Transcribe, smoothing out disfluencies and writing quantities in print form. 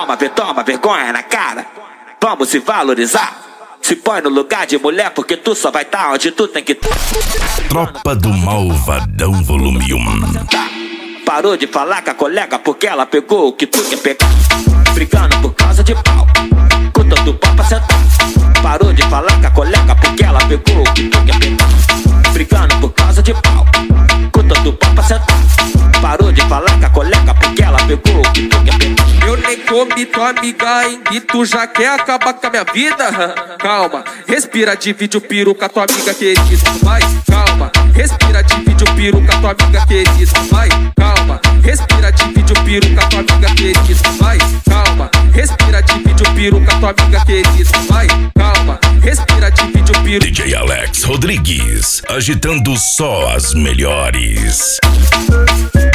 toma vergonha na cara. Vamos se valorizar. Se põe no lugar de mulher, porque tu só vai tá onde tu tem que tá. Tropa do Malvadão Volume 1. Parou de falar com a colega porque ela pegou o que tu quer pegar. Brigando por causa de pau, com todo pau pra sentar. Parou de falar com a colega porque ela pegou o que tu quer pegar. Brigando por causa de pau, com todo pau pra sentar. Parou de falar com a colega porque ela pegou o que tu quer pegar. Eu nem comi tua amiga, hein? E tu já quer acabar com a minha vida? Calma, respira, divide o peru com a tua amiga querida. Vai, calma, respira, divide o peru com a tua amiga querida. Vai, calma, respira, divide o peru com a tua amiga querida. Vai, calma, respira, divide o peru com a tua amiga querida. Vai, calma, respira, divide o peru. DJ Alex Rodrigues, agitando só as melhores.